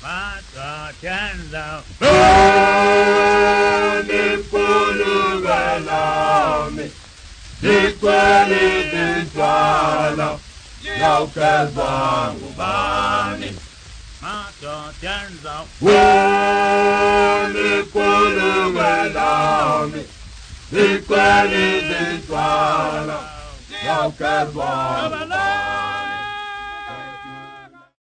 Macho tienza. Ni pulu velami, di quelli di Twala, io che vango bani. Macho tienza. Ni pulu velami, di quelli di Twala, io che vango bani.